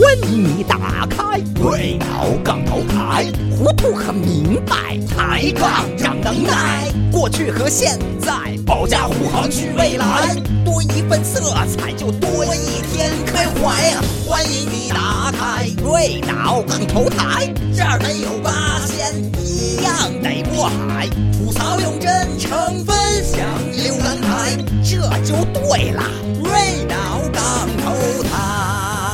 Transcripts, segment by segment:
欢迎你打开对脑杠头台，糊涂和明白，抬杠长能耐。过去和现在，保驾护航去未来，多一份色彩就多一天开怀啊！欢迎你打开对脑杠头台，这儿没有八仙，一样得过海。吐槽用真诚，分享有感慨，这就对了。对脑杠头台。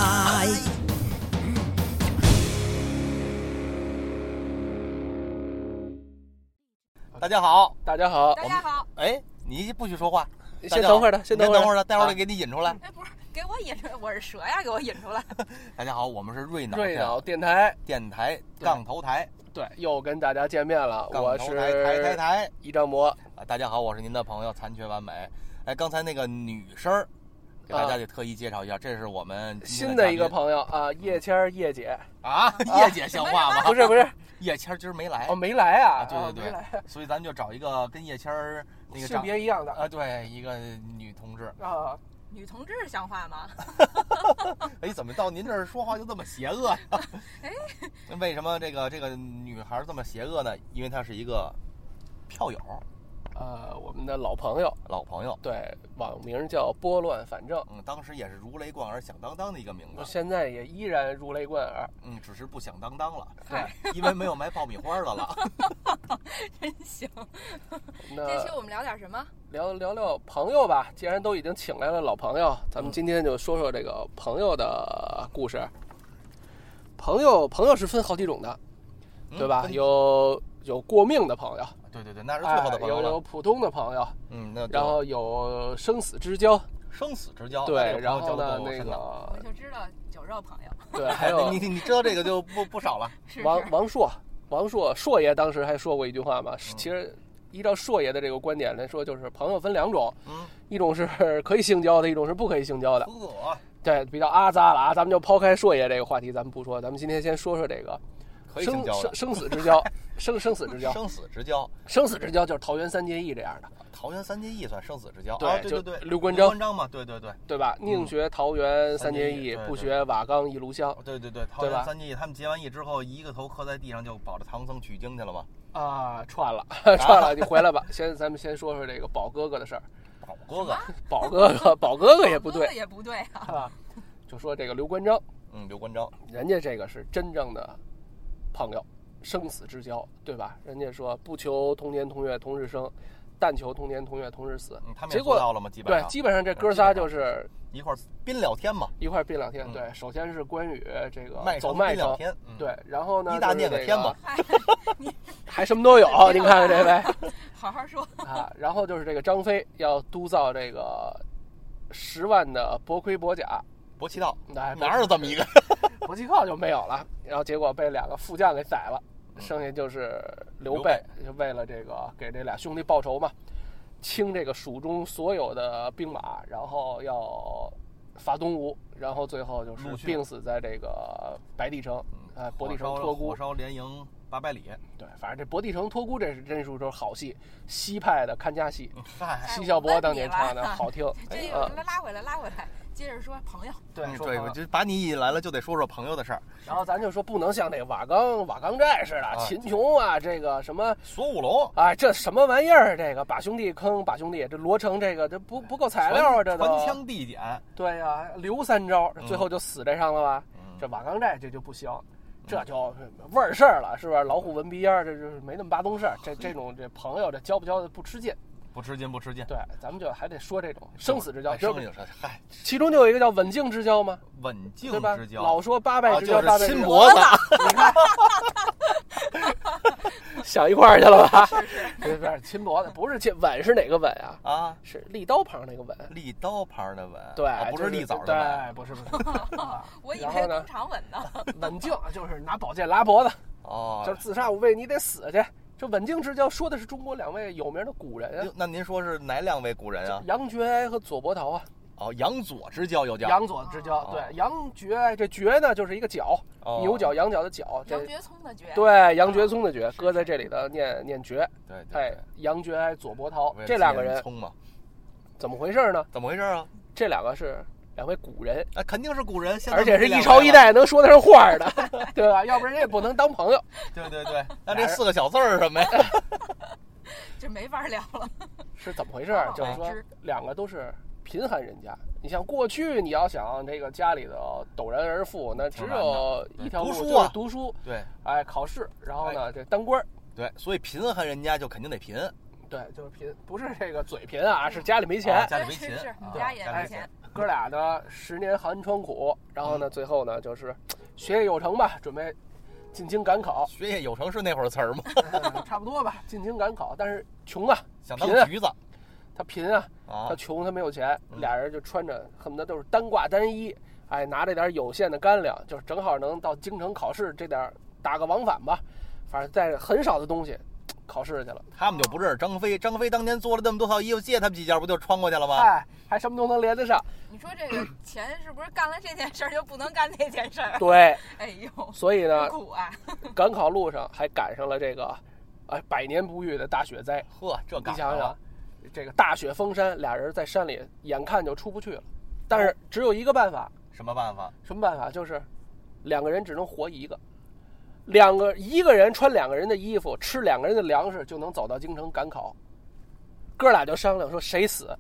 大家好， 大家好， 大家好。 哎，你不许说话， 先等会儿的， 先等会儿的，待会儿给你引出来。 哎，不是，给我引出来，我是蛇呀，给我引出来。 大家好，我们是瑞脑电台杠头台， 对，又跟大家见面了。我是台一张魔啊。大家好，我是您的朋友残缺完美。哎，刚才那个女生给大家得特意介绍一下，这是我们新的一个朋友啊，叶谦叶姐啊，叶姐像话吗？ 不是， 叶谦今儿没来哦，没来啊， 对，所以咱们就找一个跟叶谦那个性别一样的啊，对，一个女同志啊， 女同志像话吗？ 哎，怎么到您这儿说话就这么邪恶呀？ 哎， 为什么这个女孩这么邪恶呢？因为她是一个票友。 我们的老朋友，对，网名叫拨乱反正， 当时也是如雷贯耳、响当当的一个名字， 现在也依然如雷贯耳， 只是不响当当了， 对， 因为没有卖爆米花的了。 真行。 那这期我们聊点什么？ 聊聊朋友吧。既然都已经请来了老朋友，咱们今天就说说这个朋友的故事。朋友是分好几种的，对吧？有过命的朋友。 对，那是最好的朋友了。 有普通的朋友，然后有生死之交，对，然后呢，那个我就知道酒肉朋友， 对，还有你知道这个就不少了。 王朔爷当时还说过一句话嘛，其实依照朔爷的这个观点来说，就是朋友分两种，一种是可以性交的，一种是不可以性交的。对，比较阿杂了啊，咱们就抛开朔爷这个话题，咱们不说，咱们今天先说说这个。生死之交，生死之交就是桃园三结义这样的。 桃园三结义算生死之交， 对， 对， 刘关张嘛，对吧？宁学桃园三结义，不学瓦岗一炉香。 对，桃园三结义，他们结完义之后，一个头磕在地上，就保着唐僧取经去了嘛。 啊，串了，你回来吧。咱们先说说这个宝哥哥的事儿。宝哥哥也不对，啊，就说这个刘关张， 刘关张， 人家这个是真正的朋友，生死之交，对吧？人家说不求同年同月同日生，但求同年同月同日死。 他们也做到了吗？ 基本上这哥仨就是一块宾了天嘛， 对，首先是关羽这个走麦城，对，然后呢， 一大念个天嘛， 还什么都有。您看看这位， 好好说啊。然后就是这个张飞要督造这个10万的薄盔薄甲。 博奇道哪有这么一个？ 博奇道就没有了，然后结果被2个副将给宰了，剩下就是刘备，就为了这个给这俩兄弟报仇嘛，清这个蜀中所有的兵马，然后要伐东吴，然后最后就是病死在这个白帝城，博帝城托孤， 火烧连营800里。 对，反正这博帝城托孤这真是好戏，西派的看家戏，奚孝伯当年唱的好听。 拉回来。接着说朋友， 对， 就把你引来了，就得说说朋友的事儿。 然后咱就说不能像那个瓦岗寨似的，秦琼啊，这个什么锁五龙， 这什么玩意儿？这个把兄弟坑，这罗成这个这不够材料啊，这都传枪递减。对呀，刘三招，最后就死这上了吧？这瓦岗寨这就不行，这就味儿事儿了，是不是？老虎闻鼻烟，这就是没那么巴东事儿。这种朋友，这交不交的不吃劲。 不吃劲。 对，咱们就还得说这种生死之交。 其中就有一个叫稳静之交吗？ 稳静之交， 老说八拜之交， 就是亲脖子。 你看，想一块儿去了吧？ 是亲脖子，不是亲稳是哪个稳啊？ 啊， 是立刀旁那个稳。 立刀旁的稳， 对， 不是立枣的稳。 对，不是。 我以为工厂稳呢。 稳静就是拿宝剑拉脖子， 就是自杀无畏，你得死去。这稳静之交说的是中国2位有名的古人啊。 那您说是哪2位古人啊？ 杨觉哀和左伯桃啊。 杨左之交又叫杨左之交，对，杨觉哀这觉呢就是一个角，牛角羊角的角， 杨觉聪的觉， 对，杨觉聪的觉，搁在这里的念觉， 对， 杨觉哀左伯桃这2个人， 聪嘛， 怎么回事呢？ 怎么回事啊？ 这2个是两位古人， 肯定是古人， 而且是一朝一代能说得上话的，对吧？要不然人也不能当朋友。 对对对，那这4个小字儿什么呀？ 这没法聊了。 是怎么回事？就是说两个都是贫寒人家。你像过去你要想这个家里的陡然而富，那只有一条路，就是读书。 对， 哎，考试，然后呢，这当官。 对，所以贫寒人家就肯定得贫。 对，就是贫，不是这个嘴贫啊，是家里没钱。 家里没钱， 是你家也没钱。 哥俩呢，10年寒窗苦，然后呢，最后呢就是学业有成吧，准备进京赶考。 学业有成是那会儿词儿吗？ 差不多吧，进京赶考，但是穷啊， 想当橘子。 他贫啊，他穷，他没有钱，俩人就穿着恨不得都是单挂单衣，哎，拿着点有限的干粮，就是正好能到京城考试，这点打个往返吧，反正带着很少的东西考试去了。 他们就不认识张飞，张飞当年做了那么多套衣服，借他们几件不就穿过去了吗？ 哎，还什么都能连得上。 你说这个钱是不是干了这件事就不能干那件事？ 对， 哎呦， 所以呢， 苦啊！ 赶考路上还赶上了这个，百年不遇的大雪灾。 呵，这你想想，这个大雪封山，俩人在山里眼看就出不去了，但是只有一个办法。 什么办法？ 什么办法？就是2个人只能活一个，一个人穿2个人的衣服，吃2个人的粮食，就能走到京城赶考。哥俩就商量说，谁死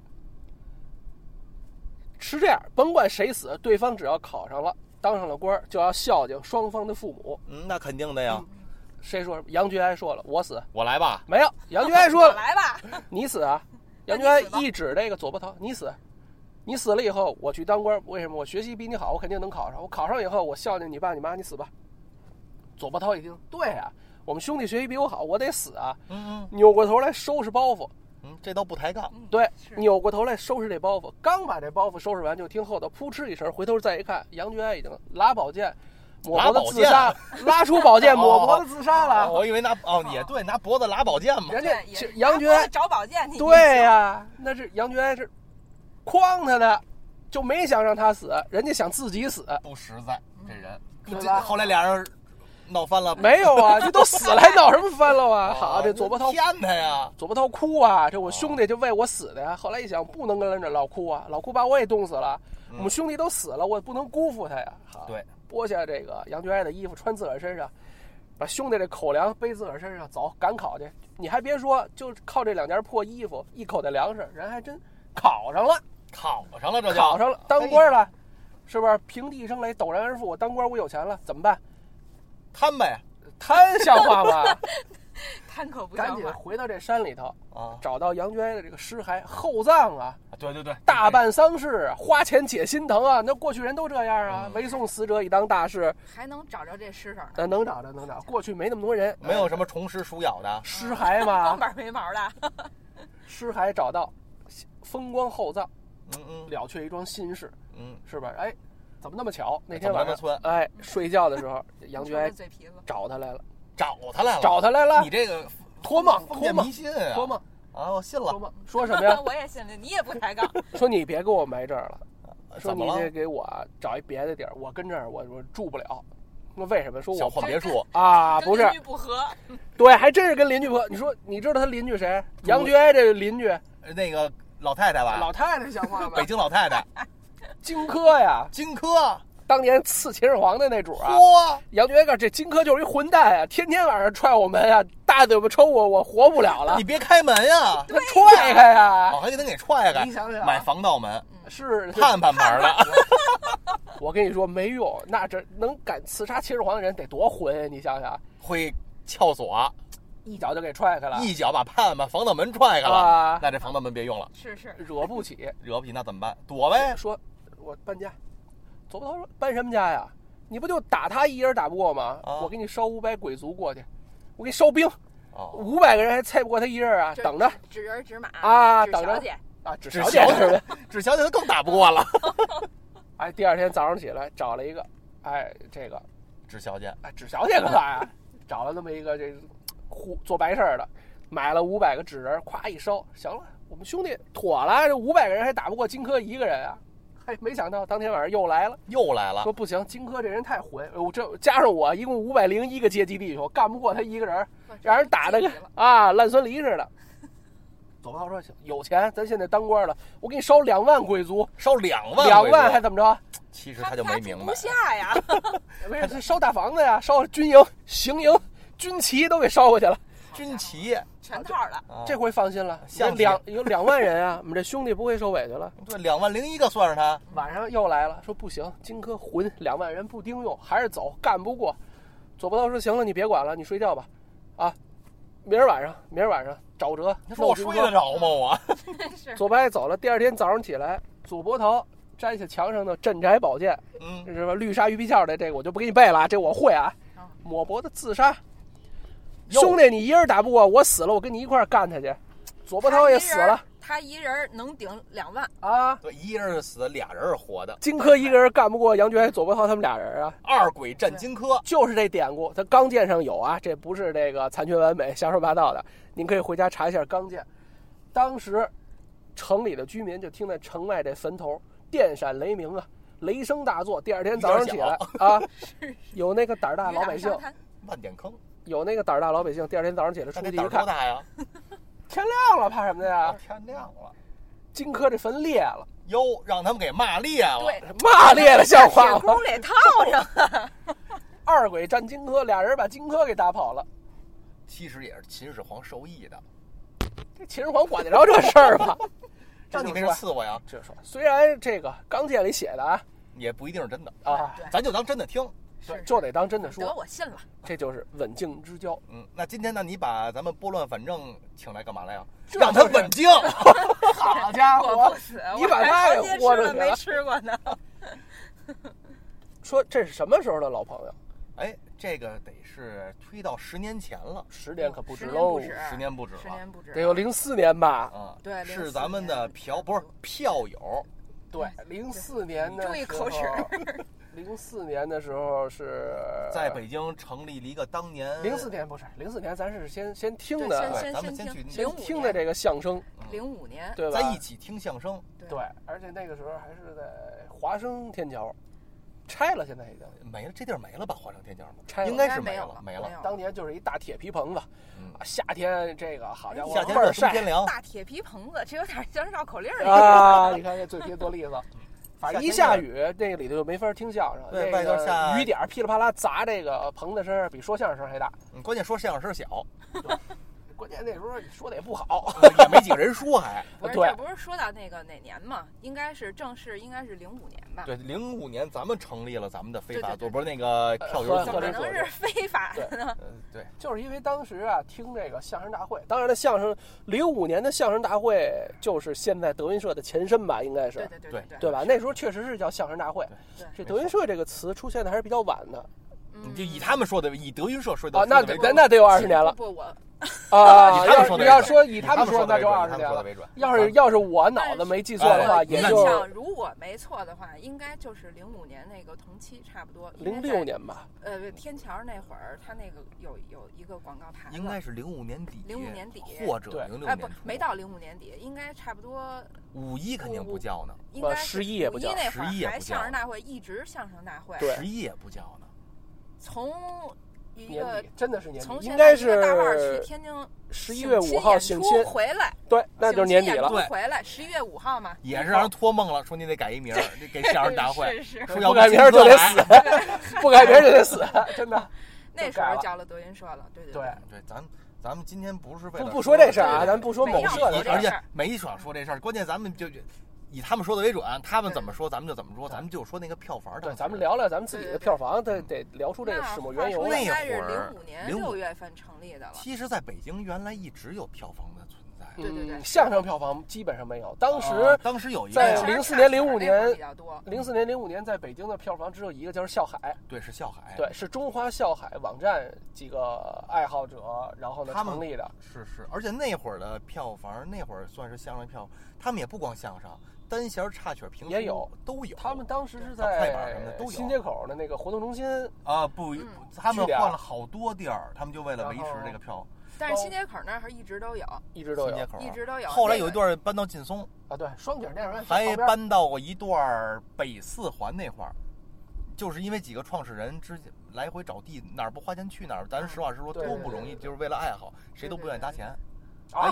是这样，甭管谁死，对方只要考上了，当上了官，就要孝敬双方的父母。 那肯定的呀。 谁说？杨觉哀说了，我死。 我来吧。 没有，杨觉哀说了， 我来吧。 你死啊！杨觉哀一指这个左伯涛，你死。你死了以后，我去当官，为什么？我学习比你好，我肯定能考上。我考上以后，我孝敬你爸你妈，你死吧。左伯涛一听，对啊，我们兄弟学习比我好，我得死啊。扭过头来收拾包袱。 这都不抬杠。 对，扭过头来收拾这包袱，刚把这包袱收拾完，就听后头扑哧一声，回头再一看，杨觉哀已经拉宝剑，抹脖子自杀，拉出宝剑抹脖子自杀了。 我以为也对，拿脖子拉宝剑嘛。 人家杨觉哀找宝剑， 对呀，那是杨觉哀是诓他的，就没想让他死，人家想自己死， 不实在这人。 对吧？ 后来俩人闹翻了没有啊？这都死了还闹什么翻了啊？好，这左伯涛骗他呀！ 左伯涛哭啊！这我兄弟就为我死的呀。后来一想，不能跟人这老哭啊，老哭把我也冻死了。我们兄弟都死了，我不能辜负他呀。好， 对， 剥下这个杨觉哀的衣服穿自个儿身上，把兄弟这口粮背自个儿身上走赶考去。你还别说，就靠这2件破衣服，一口袋粮食，人还真考上了。 这就考上了，当官了，是不是？平地一声雷，陡然而富。我当官，我有钱了，怎么办？ 贪呗， 贪像话吗？ 贪可不像话。 赶紧回到这山里头找到杨觉哀的这个尸骸厚葬啊！ 对对对， 大办丧事，花钱解心疼啊！那过去人都这样啊，为送死者以当大事。 还能找着这尸首？ 能找着。过去没那么多人， 没有什么虫食鼠咬的尸骸嘛， 光板没毛的。 尸骸找到，风光厚葬，了却一桩心事，是吧？哎。怎么那么巧？那天晚上，哎，睡觉的时候，杨觉哀找他来了。 你这个托梦， 迷信啊！ 托梦啊，我信了。 托梦说什么呀？ 我也信了，你也不抬杠。 说你别给我埋这儿了，说你这给我找一别的地儿，我跟这儿我住不了。那为什么？说我小破别墅啊，不是邻居不和。 对，还真是跟邻居不和。你说，你知道他邻居谁？杨觉哀这个邻居， 那个老太太吧？ 老太太像话吗？ 北京老太太。 荆轲呀，当年刺秦始皇的那主啊。杨觉哀告这荆轲就是一混蛋啊，天天晚上踹我门啊，大嘴巴抽我活不了了。 你别开门呀， 他踹开呀， 还给他给踹开。 你想想， 买防盗门是盼牌的。 我跟你说没用，那这能敢刺杀秦始皇的人得多混啊！你想想， 会撬锁。 一脚就给踹开了， 一脚把防盗门踹开了，那这防盗门别用了。 是惹不起， 那怎么办？躲呗。 说我搬家。左伯涛说搬什么家呀？你不就打他一人打不过吗？我给你烧500鬼卒过去，我给你烧兵，500个人还菜不过他一人啊！等着， 指人指马啊，等着啊，指小姐是吧？ 指小姐他更打不过了。 哎，第二天早上起来找了一个，哎，这个指小姐， 哎，指小姐干嘛呀？找了那么一个这做白事的，买了500个纸人，咵一烧，行了，我们兄弟妥了，这500个人还打不过荆轲一个人啊！嘿，没想到当天晚上又来了，说不行，荆轲这人太混，这加上我一共501个阶级弟兄，干不过他一个人，让人打的啊烂酸梨似的。 左伯涛说有钱，咱现在当官了，我给你烧2万贵族， 烧2万 ，2万还怎么着？ 其实他就没明白， 不下呀， 不是烧大房子呀，烧军营、行营、军旗都给烧过去了， 军旗全套了。 这回放心了，有2万人啊，我们这兄弟不会受委屈了。 对，2万零1个算上他。 晚上又来了，说不行，荆轲混2万人不丁用，还是走，干不过。左伯涛说行了，你别管了，你睡觉吧，啊，明儿晚上找辙。 你说我睡得着吗？我左伯走了，第二天早上起来，左伯涛摘下墙上的镇宅宝剑，是吧？绿鲨鱼皮鞘的这个我就不给你背了，这我会啊。抹脖子自杀，兄弟，你一人打不过，我死了，我跟你一块干他去。左伯涛也死了， 他一人能顶2万啊！ 对，一人死，俩人是活的。 荆轲一个人干不过杨觉、左伯涛他们俩人啊。 二鬼战荆轲， 就是这典故，它钢剑上有啊，这不是这个残缺完美、瞎说八道的。您可以回家查一下钢剑。当时城里的居民就听在城外这坟头电闪雷鸣啊，雷声大作。第二天早上起来啊，有那个胆儿大老百姓， 万点坑， 有那个胆儿大老百姓，第二天早上起来出去一看， 多大呀？ 天亮了，怕什么的呀？ 天亮了， 荆轲这坟裂了， 哟，让他们给骂裂了。 对， 骂裂了，像话吗？ 铁箍给套上了。 二鬼战荆轲，俩人把荆轲给打跑了。 其实也是秦始皇授意的。 这秦始皇管得着这事儿吗？ 让你没人伺候呀。 这说，虽然这个钢剑里写的啊， 也不一定是真的啊， 咱就当真的听。 对，就得当真的说。 得我信了， 这就是稳静之交。 那今天呢，你把咱们拨乱反正请来干嘛来呀？让他稳静。 好家伙， 我不死， 你把他给豁出去了， 没吃过呢。 说这是什么时候的老朋友？ 哎，这个得是推到10年前了 ，10年可不止喽 ，10年不止了， 得有04年吧？ 对， 是咱们的票友。 对，04年的注意口齿。 04年的时候是在北京成立了一个当年 04年不是04年，咱是先听的， 咱们先去听的这个相声。 05年， 对吧？ 在一起听相声， 对，而且那个时候还是在华生天桥，拆了，现在已经没了，这地儿没了吧？华生天桥拆了， 应该是没了。 当年就是一大铁皮棚子，夏天这个好家伙， 夏天热，冬天凉。 大铁皮棚子，这有点像绕口令啊！你看这嘴皮多利索。反正一下雨，那个里头就没法听相声。 对，外头下雨点噼里啪啦砸这个棚子声，比说相声声还大。 关键说相声声小， 关键那时候说的也不好， 也没几个人说还。 对，这不是说到那个哪年嘛？应该是正式，应该是05年吧？ 对，05年咱们成立了咱们的非法组，不是那个票友组， 怎么能是非法的呢？ 对， 就是因为当时啊听这个相声大会，当然的相声05年的相声大会就是现在德云社的前身吧，应该是对吧？那时候确实是叫相声大会，这德云社这个词出现的还是比较晚的。 就以他们说的，以德云社说的啊，那得有20年了。 不，我啊，要说以他们说，那就20年了。要是我脑子没记错的话，也就如果没错的话，应该就是05年那个同期差不多。 06年吧。 天桥那会儿，他那个有一个广告牌， 应该是05年底 ，05年底或者06年。 不，没到05年底，应该差不多。 51肯定不叫呢， 应该 11也不叫 ，11也不叫。 还相声大会，一直相声大会 ，11也不叫呢。 从一个真的是年底， 应该是大腕去天津 11月5号省亲回来， 对，那就是年底了。 对，回来11月5号嘛， 也是让人托梦了，说你得改一名，给相声大会， 是说要不改名就得死，不改名就得死，真的。 那时候交了德云社了，对， 咱们今天不是为了不说这事儿啊，咱不说某社的， 而且没少说这事儿，关键咱们就。以他们说的为准，他们怎么说咱们就怎么说，咱们就说那个票房。 对，咱们聊聊咱们自己的票房，得聊出这个始末缘由。 那会儿05年6月份成立的了。 其实，在北京原来一直有票房的存在。 对， 相声票房基本上没有。当时有一个在04年、05年在北京的票房只有一个，就是笑海。 对，是笑海。 对，是中华笑海网站几个爱好者，然后呢成立的。 是，而且那会儿的票房，那会儿算是相声票，他们也不光相声。单弦插曲评也有， 都有。 他们当时是在新街口的那个活动中心啊，不，他们换了好多地儿，他们就为了维持这个票。 但是新街口那儿一直都有， 一直都有。 后来有一段搬到劲松啊，对，双井那边还搬到过一段北四环那块儿，就是因为几个创始人之间来回找地，哪儿不花钱去哪儿。咱实话实说都不容易，就是为了爱好，谁都不愿意搭钱。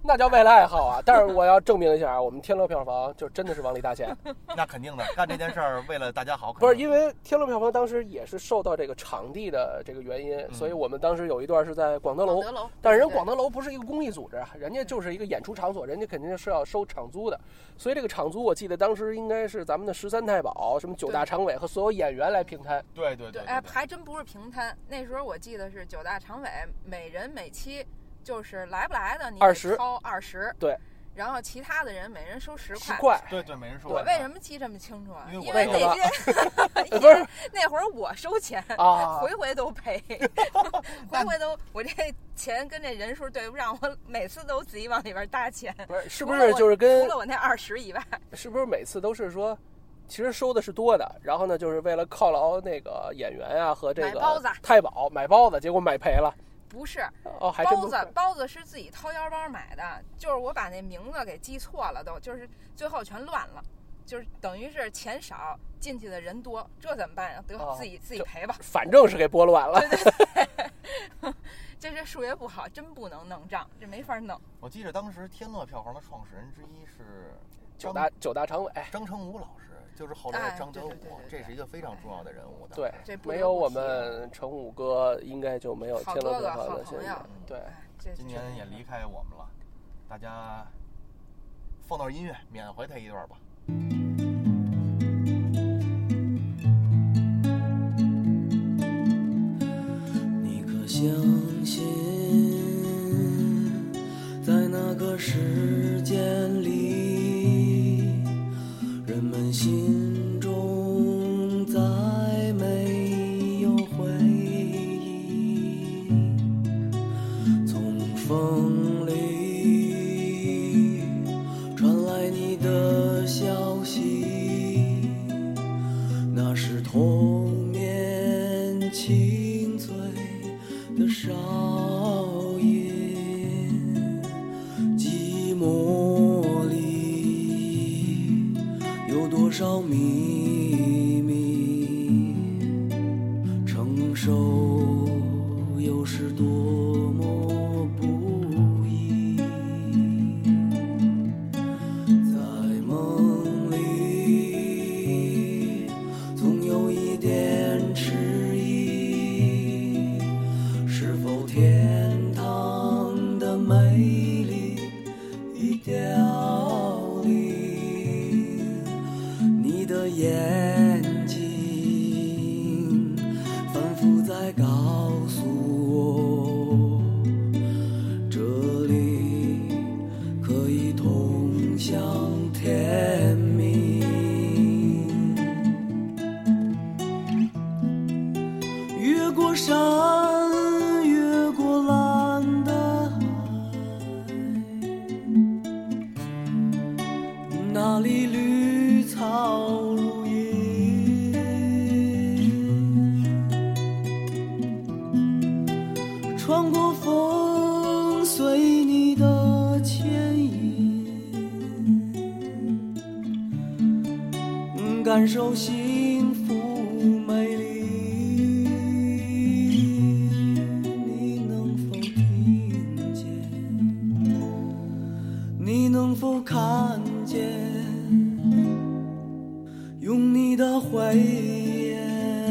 那叫为了爱好啊！但是我要证明一下啊，我们天乐票房就真的是往里搭钱。 那肯定的，干这件事儿为了大家好。 不是因为天乐票房当时也是受到这个场地的这个原因，所以我们当时有一段是在广德楼，但是人广德楼不是一个公益组织，人家就是一个演出场所，人家肯定是要收场租的。所以这个场租我记得当时应该是咱们的13太保、什么9大常委和所有演员来平摊。 对， 哎，还真不是平摊。那时候我记得是9大常委每人每期。就是来不来的，你得掏20， 对， 然后其他的人每人收10 块， 对，每人收。 我为什么记这么清楚啊？因为那天不是那会儿我收钱啊， 回回都赔，回回都我这钱跟这人数对不上，我每次都自己往里边搭钱。 不是，是不是就是跟除了我那20以外， 是不是每次都是说？其实收的是多的，然后呢，就是为了犒劳那个演员啊和这个太保买包子，结果买赔了。 不是哦，还真不是包子是自己掏腰包买的，就是我把那名字给记错了，都就是最后全乱了，就是等于是钱少进去的人多，这怎么办呀？得自己赔吧， 反正是给拨乱了。 对，这数学不好，真不能弄账，这没法弄。 我记得当时天乐票房的创始人之一是九大常委张成武老师。就是后来张德武，这是一个非常重要的人物的。 对，没有我们成武哥，应该就没有天乐票房的现在。对， 今年也离开我们了，大家放段音乐缅怀他一段吧。 你可相信，在那个时间里，人们心中再没有回忆，从风里传来你的消息，那是童年轻醉的少爷，寂寞里有多少秘密，承受又是多么不易，在梦里总有一点迟疑，是否天堂的美丽已凋零，你的眼睛反复在告诉我，这里可以通向天明。越过山，越过蓝的海，那里绿草如茵，穿过风，随你的牵引，感受幸福美丽。你能否听见？你能否看见？用你的慧眼。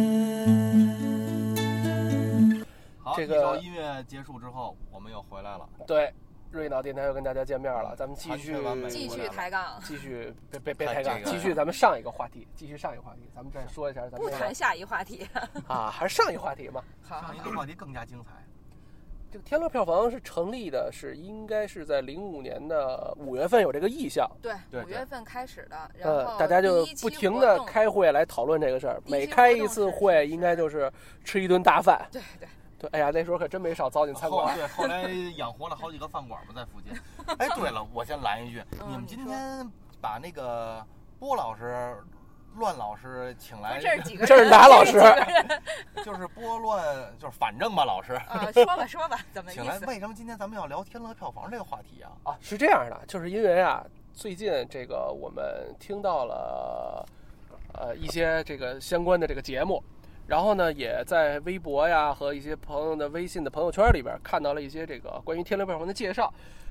好， 这个一首音乐结束之后，我们又回来了。 对，瑞脑电台又跟大家见面了，咱们继续抬杠， 继续别抬杠，继续咱们上一个话题，咱们再说一下咱们不谈下一话题啊，还是上一个话题嘛。 上一个话题更加精彩。 这个天乐票房是成立的，应该是在05年的5月份有这个意向。 对，5月份开始的，然后大家就不停的开会来讨论这个事儿，每开一次会应该就是吃一顿大饭。对，哎呀，那时候可真没少糟践餐馆。 对，后来养活了好几个饭馆嘛，在附近。哎，对了，我先拦一句，你们今天把那个波老师、乱老师请来， 这是几个人？ 这是哪老师？ 就是波乱，就是反正吧，老师。 说吧，怎么意思？ 请来，为什么今天咱们要聊天乐票房这个话题啊？ 啊，是这样的，就是因为啊，最近这个我们听到了一些这个相关的这个节目。然后呢，也在微博呀和一些朋友的微信的朋友圈里边看到了一些这个关于天乐票房的介绍。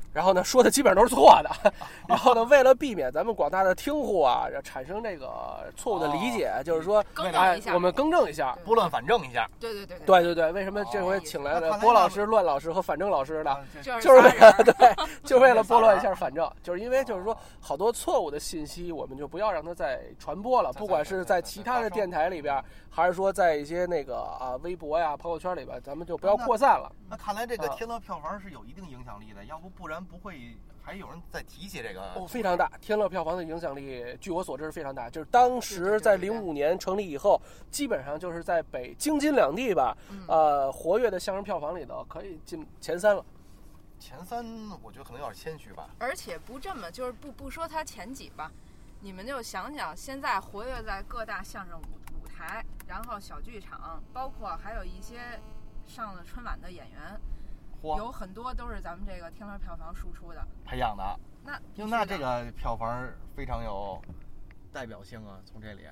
然后呢说的基本上都是错的，然后呢为了避免咱们广大的听户啊产生这个错误的理解，就是说我们更正一下， 拨乱反正一下。 对，为什么这回请来了波老师、乱老师和反正老师呢？ 就是为了拨乱一下反正，就是因为就是说好多错误的信息，我们就不要让它再传播了，不管是在其他的电台里边，还是说在一些那个微博呀、朋友圈里边，咱们就不要扩散了。 那看来这个天乐票房是有一定影响力的，不然不会还有人在提起这个。 非常大，天乐票房的影响力，据我所知是非常大。就是当时在05年成立以后，基本上就是在北京津两地吧，活跃的相声票房里头可以进前3了。 前3，我觉得可能有点谦虚吧。 而且不这么，就是不说他前几吧，你们就想想，现在活跃在各大相声舞台，然后小剧场，包括还有一些上了春晚的演员。有很多都是咱们这个天乐票房输出的培养的， 那这个票房非常有代表性啊！从这里，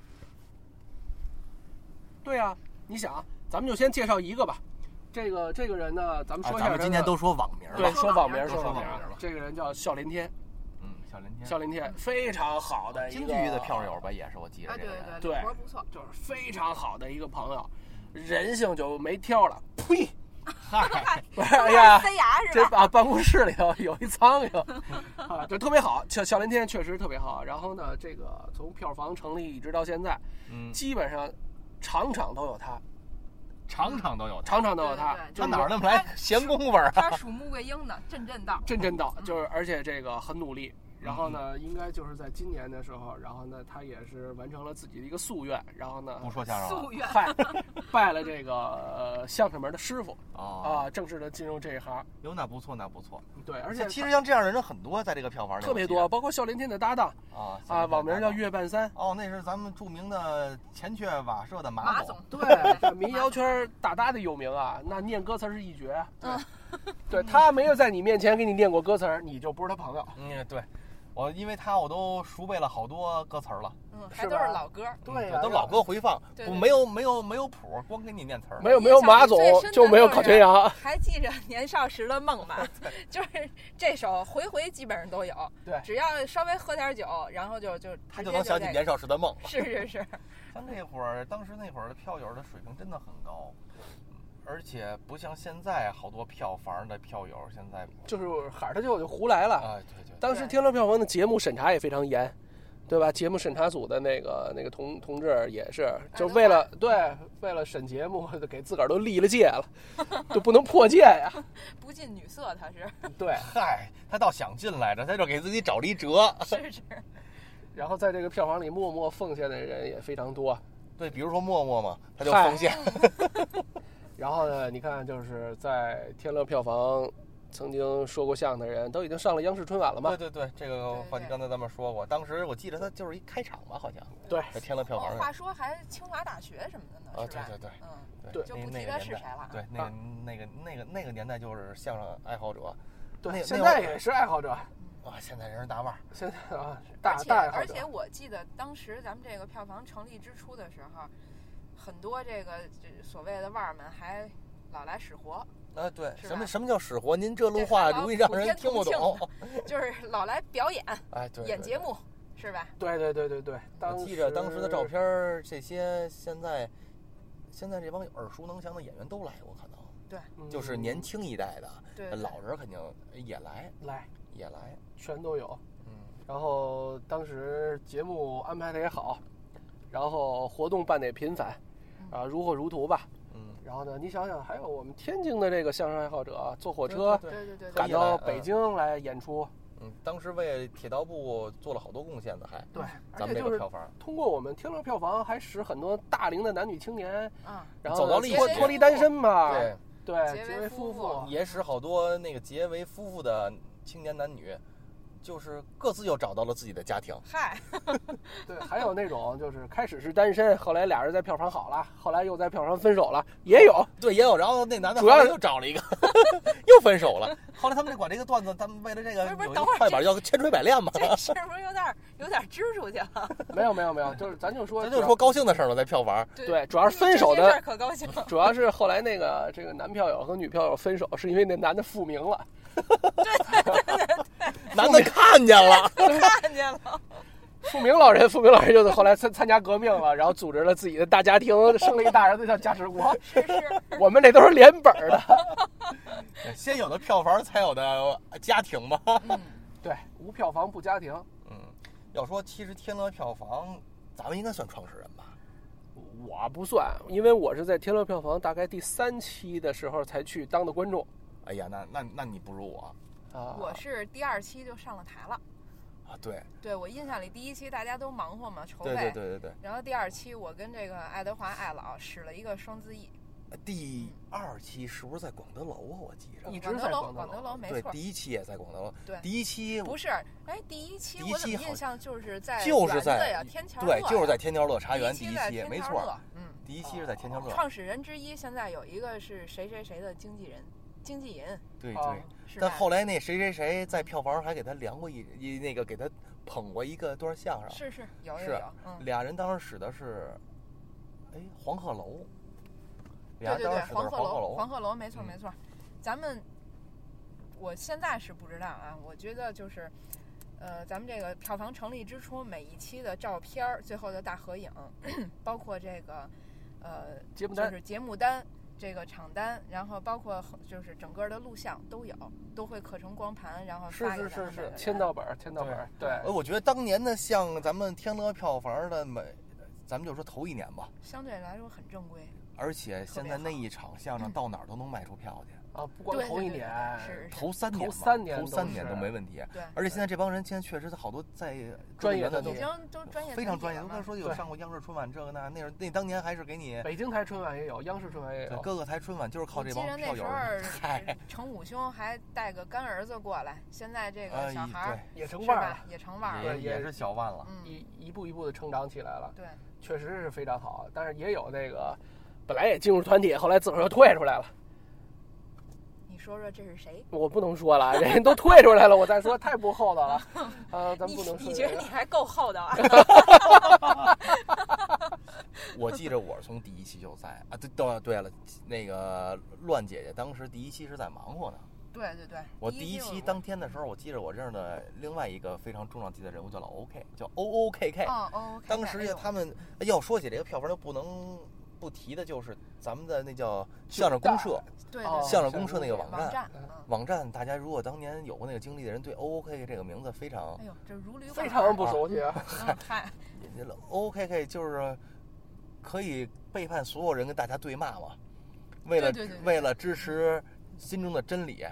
对啊，你想，咱们就先介绍一个吧。这个人呢，咱们说一下。 咱们今天都说网名了， 对，说网名了。 这个人叫笑连天，笑连天非常好的一个京剧的票友吧，也是我记得这个人， 对， 活不错， 就是非常好的一个朋友，人性就没挑了，呸！哎呀，这办公室里头有一苍蝇啊，就特别好。笑连天确实特别好。然后呢，这个从票房成立一直到现在，基本上场场都有他， 场场都有他。 他哪儿那么来闲工夫啊？ 他属穆桂英的， 阵道，就是而且这个很努力。然后呢，应该就是在今年的时候，然后呢，他也是完成了自己的一个夙愿，然后呢， 不说相声了， 夙愿拜了这个相声门的师傅正式的进入这一行。 那不错。 对，而且其实像这样的人很多，在这个票房里特别多，包括笑连天的搭档网名叫月半三。 那是咱们著名的前雀瓦舍的马总。 对，民谣圈大搭的有名啊，那念歌词是一绝。对，他没有在你面前给你念过歌词，你就不是他朋友。 对。因为我都熟背了好多歌词了， 还都是老歌， 对， 都老歌回放，没有谱，光给你念词儿。 没有马总就没有烤全羊。 还记着年少时的梦吗？就是这首回基本上都有。 对， 只要稍微喝点酒，然后他就能想起年少时的梦。 是。 像当时那会儿的票友的水平真的很高。而且不像现在好多票房的票友，现在就是喊着就胡来了啊！对， 当时天乐票房的节目审查也非常严，对吧？节目审查组的那个同志也是，就为了审节目，给自个儿都立了戒了，就不能破戒呀。 不近女色，他是对， 他倒想进来着，他就给自己找了一辙。 是。 然后在这个票房里默默奉献的人也非常多。 对，比如说默默嘛，他就奉献。 然后呢，你看，就是在天乐票房曾经说过相声的人，都已经上了央视春晚了嘛？ 对，这个话题刚才咱们说过。当时我记得他就是一开场吧，好像。 对， 在天乐票房。 话说还清华大学什么的呢？ 对， 就不提他是谁了。 对，那个年代就是相声爱好者。 对，现在也是爱好者。 现在人是大腕儿。 现在大爱好者。 而且我记得当时咱们这个票房成立之初的时候。很多这个所谓的腕儿们还老来使活对，什么叫使活？您这路话容易让人听不懂， 就是老来表演， 对， 演节目是吧？ 对。 我记着当时的照片，这些现在这帮耳熟能详的演员都来过，可能对， 就是年轻一代的， 对， 老人肯定也来， 全都有。然后当时节目安排的也好，然后活动办得也频繁。如火如荼吧。然后呢，你想想，还有我们天津的这个相声爱好者坐火车赶到北京来演出。 当时为铁道部做了好多贡献的，还对， 咱们这个票房通过我们天乐票房，还使很多大龄的男女青年然后走到历史脱离单身嘛， 对， 结为夫妇， 也使好多那个结为夫妇的青年男女。就是各自又找到了自己的家庭。 对，还有那种就是开始是单身，后来俩人在票房好了，后来又在票房分手了，也有。 对，也有。然后那男的主要又找了一个，又分手了。后来他们就管这个段子，他们为了这个有一个快板叫千锤百炼嘛。 这是不是有点支出去了？ 没有，就是咱就说高兴的事了，在票房。 对，主要是分手的可高兴。 主要是后来这个男票友和女票友分手，是因为那男的复明了。 男的看见了， 看见了。 富明老人就是后来参加革命了，然后组织了自己的大家庭，生了一大儿子叫贾志国。 是， 我们这都是连本的。 先有的票房才有的家庭嘛。 对，无票房不家庭。 要说其实天乐票房，咱们应该算创始人吧？ 我不算，因为我是在天乐票房大概第3期的时候才去当的观众。 哎呀，那你不如我啊！ 我是第2期就上了台了。 啊，对， 我印象里第1期大家都忙活嘛，筹备， 对。 然后第2期我跟这个爱德华爱老使了一个双字翼。 第2期是不是在广德楼啊？我记着一直在广德楼，没错。 对，第1期也在广德楼。 对， 第1期不是，第1期我怎么印象就是在天桥乐， 对，就是在天桥乐茶园。第1期没错，第1期是在天桥乐。 创始人之一现在有一个是谁的经纪人。 对。但后来那谁在票房还给他量过那个给他捧过一个段相声。 是有。 俩人当时使的是，黄鹤楼。 对，黄鹤楼，没错。我现在是不知道啊，我觉得就是，咱们这个票房成立之初，每一期的照片，最后的大合影，包括这个，就是节目单。这个场单，然后包括就是整个的录像都会刻成光盘，然后发给是签到本。对， 我觉得当年的像咱们天乐票房的咱们就说头1年吧， 相对来说很正规。 而且现在那一场相声到哪儿都能卖出票去啊！不光头1年， 头3年都没问题。 对， 而且现在这帮人现在确实好多在专业的已经都专业， 非常专业。都说有上过央视春晚这个那当年还是给你北京台春晚也有，央视春晚也有， 各个台春晚就是靠这帮票友。 记得那时候程武兄还带个干儿子过来，现在这个小孩也成腕了， 也是小腕了， 一步一步的成长起来了。 对， 确实是非常好，但是也有那个。本来也进入团体，后来自个儿又退出来了。 你说这是谁？ 我不能说了，人都退出来了，我再说太不厚道了。咱不能说。 你觉得你还够厚道啊？ 我记着我从第1期就在啊，对了，那个乱姐姐当时第1期是在忙活呢。 对。 我第1期当天的时候，我记着我认识的另外一个非常重要的人物叫老 OK， 叫 OOKK。当时他们要说起这个票房就不能不提的就是咱们的那叫相声公社， 对， 相声公社那个网站，大家如果当年有过那个经历的人，对 OOKK 这个名字非常， 这如驴非常不熟悉啊。 嗨 ，OOKK 就是可以背叛所有人跟大家对骂嘛，为了支持心中的真理，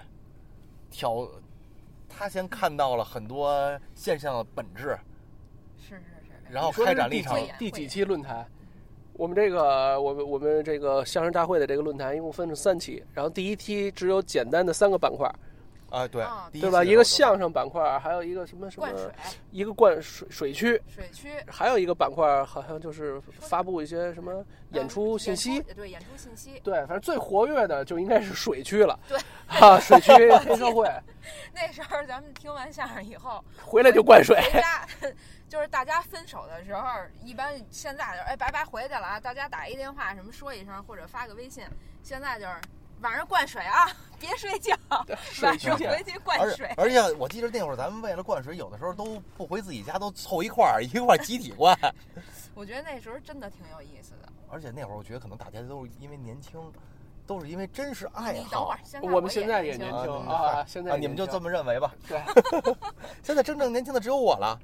他先看到了很多现象的本质， 是， 然后开展了一场第几期论坛。我们这个相声大会的这个论坛一共分成3期，然后第1期只有简单的3个板块， 啊对， 对吧？一个相声板块，还有一个什么一个灌水区，还有一个板块好像就是发布一些什么演出信息， 对，演出信息， 对，反正最活跃的就应该是水区了， 对， 水区黑社会。 那时候咱们听完相声以后回来就灌水， 回家就是大家分手的时候，一般现在就是拜拜回去了啊，大家打一电话什么说一声或者发个微信，现在就是晚上灌水啊，别睡觉，晚上回去灌水。 而且我记得那会儿咱们为了灌水，有的时候都不回自己家，都凑一块集体灌。 我觉得那时候真的挺有意思的。 而且那会儿我觉得可能大家都是因为年轻。都是因为真是爱好。 你等会儿， 我们现在也年轻啊，现在你们就这么认为吧？ 对， 现在真正年轻的只有我了。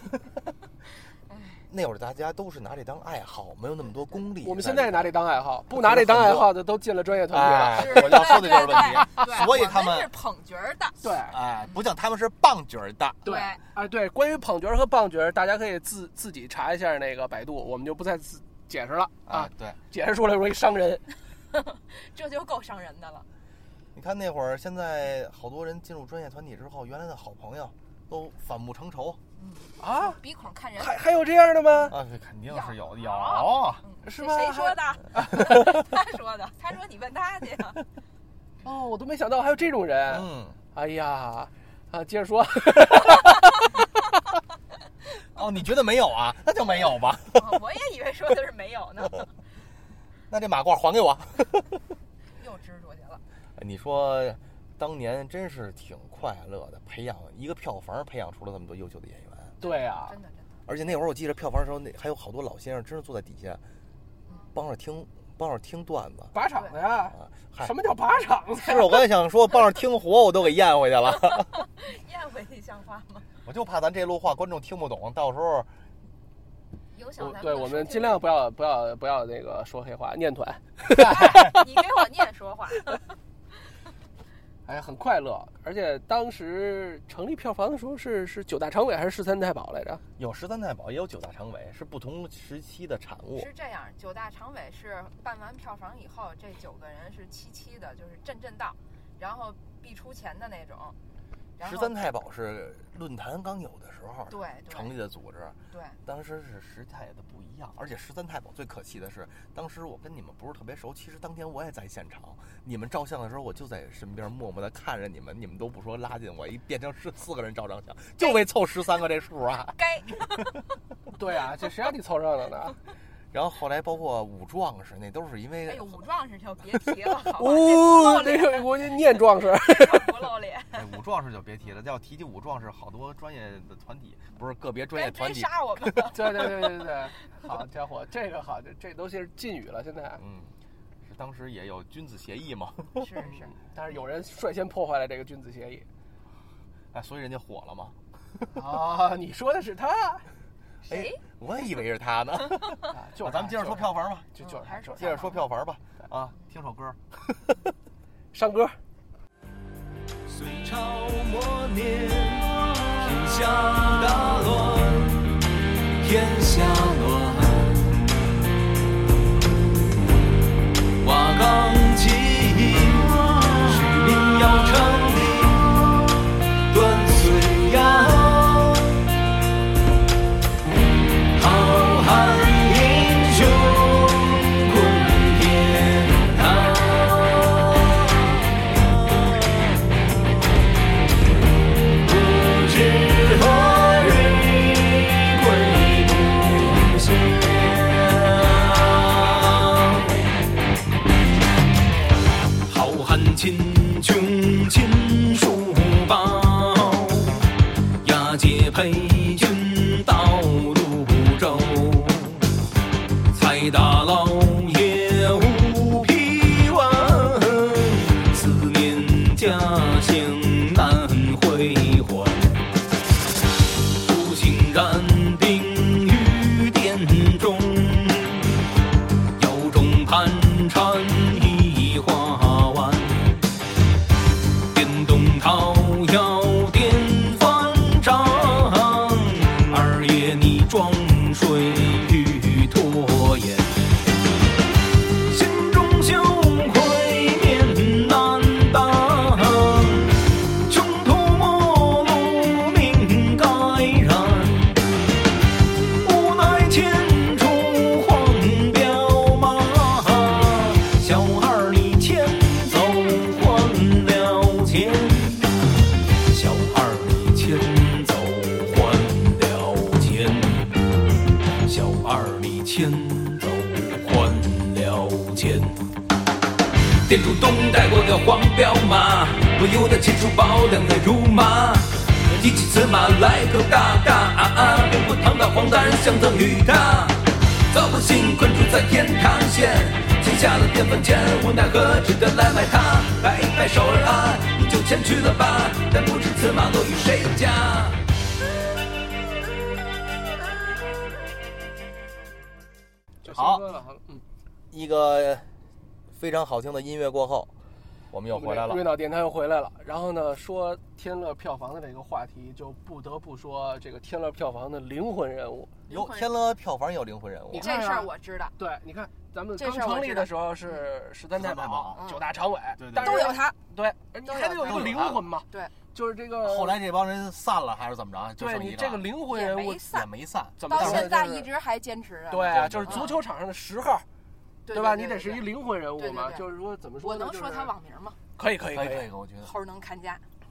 那会儿大家都是拿这当爱好，没有那么多功利。 我们现在拿这当爱好，不拿这当爱好的都进了专业团体了。我要说的就是问题， 所以他们是捧角的。 对，不像他们是棒角的。 对，对，关于捧角和棒角，大家可以自己查一下那个百度，我们就不再解释了啊。 对， 解释出来容易伤人。 这就够伤人的了。 你看那会儿，现在好多人进入专业团体之后，原来的好朋友都反目成仇。 啊， 鼻孔看人， 还有这样的吗？ 啊，肯定是有， 是吗？ 谁说的？他说的。他说你问他去。 哦，我都没想到还有这种人。哎呀，接着说。 哦，你觉得没有啊？那就没有吧。 我也以为说的是没有呢。 那这马褂还给我。 又支出去了。 你说当年真是挺快乐的，培养一个票房，培养出了这么多优秀的演员。 对啊， 真的。 而且那会儿我记得票房的时候，那还有好多老先生真是坐在底下，帮着听段子。 靶场的呀，什么叫靶场的？ 是我刚才想说，帮着听活，我都给咽回去了。 咽回去像话吗？ 我就怕咱这路话观众听不懂，到时候。 对，我们尽量不要那个说黑话，念团。 你给我念说话。 哎，很快乐，而且当时成立票房的时候是9大常委还是13太保来着？ 有13太保，也有9大常委，是不同时期的产物。 是这样，9大常委是办完票房以后，这9个人是7的，就是阵到，然后必出钱的那种。 13太保是论坛刚有的时候对成立的组织， 对， 当时是时态的不一样，而且13太保最可气的是，当时我跟你们不是特别熟，其实当天我也在现场，你们照相的时候我就在身边默默的看着你们都不说拉近我，一变成14个人照张相，就为凑13个这数啊！ 该， 对啊，这谁让你凑热闹呢？ 然后后来包括武壮士，那都是因为武壮士就别提了，好吧？ 那个我念壮士不露脸。 武壮士就别提了，要提起武壮士，好多专业的团体，不是个别专业团体杀我们。 对，好家伙，这个好，这都是禁语了，现在。 是当时也有君子协议嘛？ 是， 但是有人率先破坏了这个君子协议， 所以人家火了嘛。 啊，你说的是他？ 谁？ 我以为是他呢。 就咱们接着说票房吧， 接着说票房吧。啊，听首歌， 上歌。 隋朝末年，天下大乱，天下乱。瓦岗起义，使命要成立，断隋炀。好汉英雄滚天堂，不知何日归故乡。好汉秦琼秦书报，押解裴军到泸州。蔡大老爷无批文，思念家乡难回还。独行燃冰于殿中，腰中盘缠一花丸。电动桃摇电翻掌，二爷你装睡欲拖延。心中羞愧面难当，穷途末路命该然。无奈前出黄骠马，小二你牵走还了钱，小二你牵走还了钱，小二你牵走还了钱。店主东带过的黄骠马，不由得秦楚宝两人如麻。提起此马来头大大，并不堂到黄丹相赠与他。早不幸困住在天堂县，欠下了电饭钱，无奈何只得来买它。摆一摆手儿啊，你就前去了吧，但不知此马落于谁家。 好，一个非常好听的音乐过后，我们又回来了。 瑞脑电台又回来了。然后呢，说天乐票房的这个话题，就不得不说这个天乐票房的灵魂人物。 有天乐票房有灵魂人物， 这事儿我知道。 对，你看咱们刚成立的时候是13太保、9大常委， 都有他。 对，你还得有一个灵魂嘛。 对， 就是这个。 后来这帮人散了还是怎么着？ 对，你这个灵魂人物也没散， 到现在一直还坚持着。 对啊，就是足球场上的10号。 对吧？你得是一灵魂人物嘛，就是说怎么说？ 我能说他网名吗？ 可以， 我觉得猴能看家。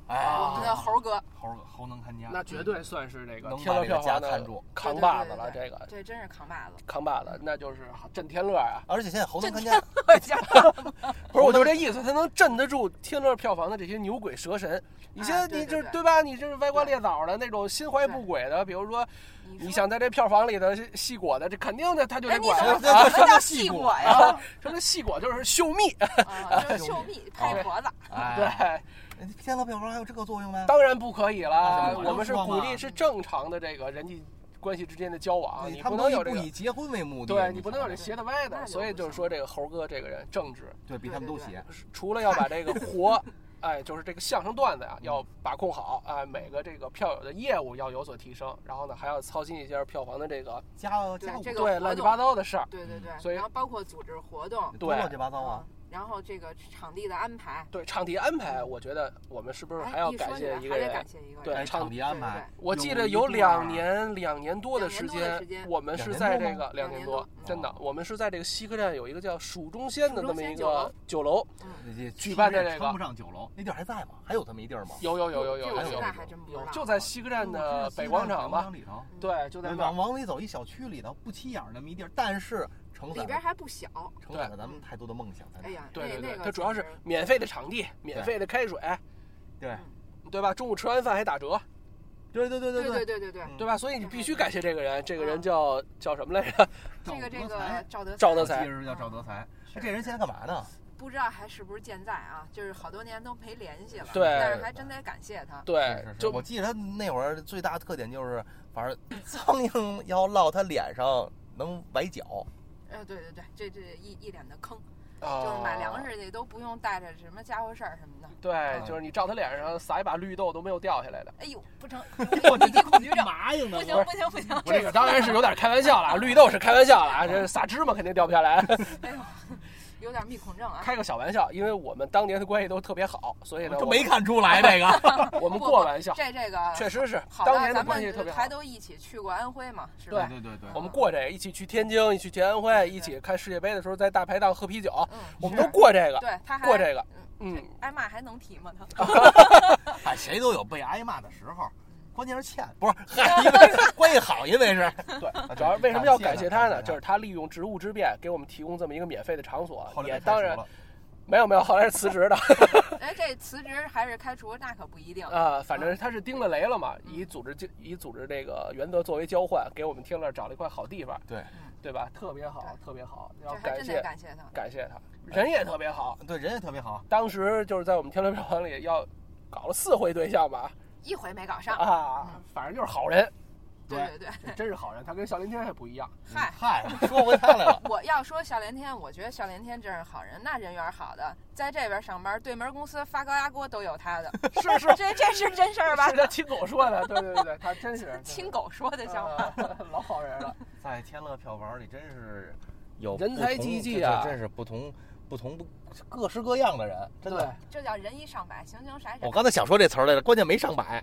我们的猴哥， 猴能看家， 那绝对算是这个能天乐票房的扛把子了。 这真是扛把子， 扛把子，那就是震天乐啊！ 而且现在猴能看家， 不是，我就这意思，他能镇得住天乐票房的这些牛鬼蛇神。你现在你对吧？你这是歪瓜裂枣的那种心怀不轨的，比如说你想在这票房里的戏果的，这肯定的他就得管。 什么叫戏果呀？ 什么戏果就是秀蜜， 就是秀蜜拍婆子。 对。 天乐票房还有这个作用吗？ 当然不可以了，我们是鼓励是正常的这个人际关系之间的交往，你不能有这个不以结婚为目的， 对你不能有这斜的歪的，所以就是说这个猴哥这个人正直， 对比他们都斜， 除了要把这个活。就是这个相声段子呀，要把控好每个这个票友的业务要有所提升，然后呢还要操心一下票房的这个家务对乱七八糟的事儿， 对， 所以然后包括组织活动， 对乱七八糟啊。 然后这个场地的安排， 对场地安排，我觉得我们是不是还要感谢一个人？对场地安排， 我记得有两年多的时间，我们是在这个2年多，真的，我们是在这个西客站有一个叫蜀中仙的这么一个酒楼举办的这个， 称不上酒楼，那地儿还在吗？还有这么一地儿吗？ 有，就在西客站的北广场吧？对，就在往里走一小区里头，不起眼那么一地儿，但是。 里边还不小， 承载了咱们太多的梦想。 哎呀， 对，它主要是免费的场地，免费的开水，对吧？中午吃完饭还打折， 对， 对吧？所以你必须感谢这个人，这个人叫什么来着？ 这个赵德才， 叫赵德才。这人现在干嘛呢？ 不知道还是不是健在啊？就是好多年都没联系了， 对， 但是还真得感谢他。 对， 就我记得他那会儿最大的特点就是，反正苍蝇要落他脸上能崴脚。 对，这一脸的坑，就是买粮食去都不用带着什么家伙事儿什么的。 对，就是你照他脸上撒一把绿豆都没有掉下来的。 哎呦，不成，密集恐惧症， 麻硬的。 不行。 这个当然是有点开玩笑了，绿豆是开玩笑了，这撒芝麻肯定掉不下来。 哎呦。有点密恐症啊！ 开个小玩笑，因为我们当年的关系都特别好，所以呢， 这没看出来这个。 我们过玩笑， 这个确实是当年的关系特别好。 还都一起去过安徽嘛？是吧？ 对， 我们过这个，一起去天津，一起去安徽，一起看世界杯的时候在大排档喝啤酒，我们都过这个。 对，他还过这个。 挨骂还能提吗？他？ 谁都有被挨骂的时候。关键是欠，不是，因为关系好，因为是对，主要为什么要感谢他呢？就是他利用职务之便给我们提供这么一个免费的场所，也当然没有，后来是辞职的。 哎，这辞职还是开除，那可不一定啊。反正他是盯了雷了嘛，以组织这个原则作为交换，给我们天乐找了一块好地方，对吧？特别好，要感谢他，人也特别好， 对，人也特别好。 当时就是在我们天乐票房里要搞了4回对象吧。 1回没搞上啊，反正就是好人， 对， 真是好人。他跟笑连天还不一样。 嗨，说回他来了。 我要说笑连天，我觉得笑连天真是好人，那人缘好的，在这边上班，对门公司发高压锅都有他的。 是， 这是真事儿吧？ 是他亲狗说的，对，他真是亲狗说的笑话， 老好人了。 在天乐票房里真是有人才济济啊， 真是不同各式各样的人，真的， 这叫人一上百，形形色色。 我刚才想说这词儿来了，关键没上百。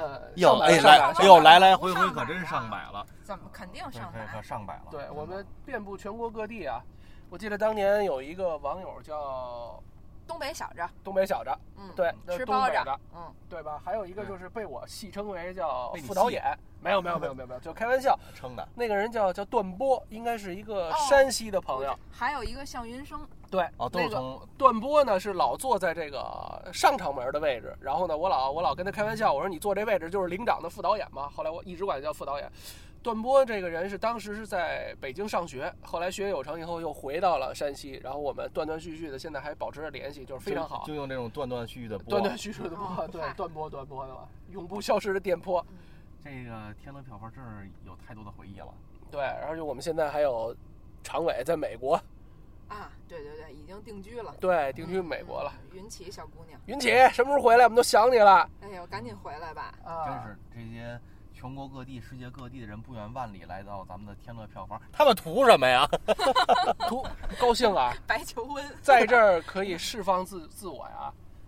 来回可真上百了。 怎么肯定上百？ 可上百了。 对，我们遍布全国各地啊。我记得当年有一个网友叫东北小子， 对， 吃包子， 对吧？还有一个就是被我戏称为叫副导演，没有，就开玩笑称的。 那个人叫段波，应该是一个山西的朋友。 还有一个向云生。 对，那个段波呢是老坐在这个上场门的位置，然后呢，我老跟他开玩笑，我说你坐这位置就是领长的副导演嘛。后来我一直管他叫副导演。段波这个人是当时是在北京上学，后来学业有成以后又回到了山西，然后我们断断续续的现在还保持着联系，就是非常好。 就用这种断断续续的播， 对，断播的吧，永不消失的电波。 这个天乐票房真是有太多的回忆了。 对，然后就我们现在还有常委在美国。 啊，对，已经定居了。 对，定居美国了。 云起小姑娘， 云起什么时候回来？我们都想你了。 哎呦，赶紧回来吧！ 真是这些全国各地、世界各地的人不远万里来到咱们的天乐票房，他们图什么呀？ 图高兴啊！ 白求婚， 在这儿可以释放自我呀。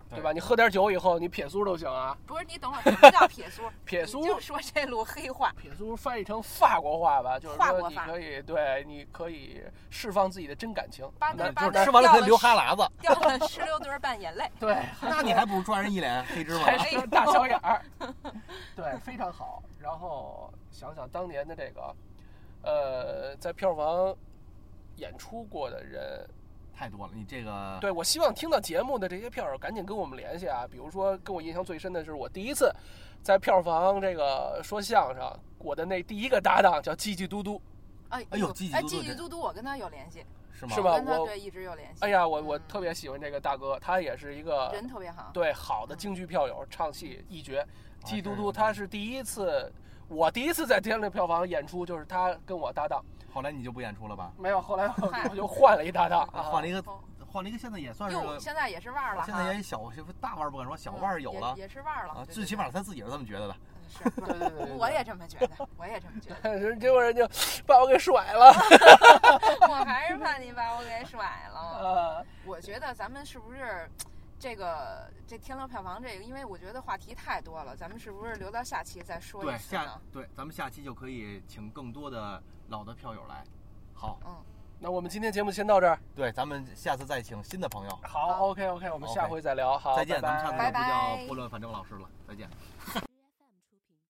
对吧？你喝点酒以后，你撇苏都行啊。 不是，你等会儿，什么叫撇苏？ 撇苏就说这路黑话。 撇苏翻译成法国话吧，就是说你可以你可以释放自己的真感情。 就是吃完了可以流哈喇子， 掉了16对半眼泪。 对， 那你还不如抓人一脸黑芝麻， 还是大小眼儿。对，非常好。然后想想当年的这个，在票房演出过的人。 太多了，你这个对，我希望听到节目的这些票友赶紧跟我们联系啊！比如说，跟我印象最深的是我第一次在票房这个说相声，我的那第一个搭档叫叽叽嘟嘟。 哎呦，叽叽嘟嘟，我跟他有联系， 是吗？ 是吧？ 跟他对一直有联系。 哎呀，我特别喜欢这个大哥，他也是一个人特别好， 对，好的京剧票友，唱戏一绝。叽嘟嘟，他是第一次，我第一次在天津票房演出，就是他跟我搭档。 后来你就不演出了吧？ 没有，后来我就换了一搭档， 换了一个，现在也算是个， 现在也是腕儿了， 现在也小大腕儿不敢说，小腕儿有了， 也是腕儿了啊，最起码他自己是这么觉得的。 是，对，我也这么觉得， 结果人就把我给甩了。 我还是怕你把我给甩了。我觉得咱们是不是？这天乐票房这个，因为我觉得话题太多了，咱们是不是留到下期再说一次呢？ 对，咱们下期就可以请更多的老的票友来。好， 那我们今天节目先到这儿。 对，咱们下次再请新的朋友。 好 ，OK， 我们下回再聊。好， 再见。 拜拜， 咱们下次就不叫拨乱反正老师了，再见。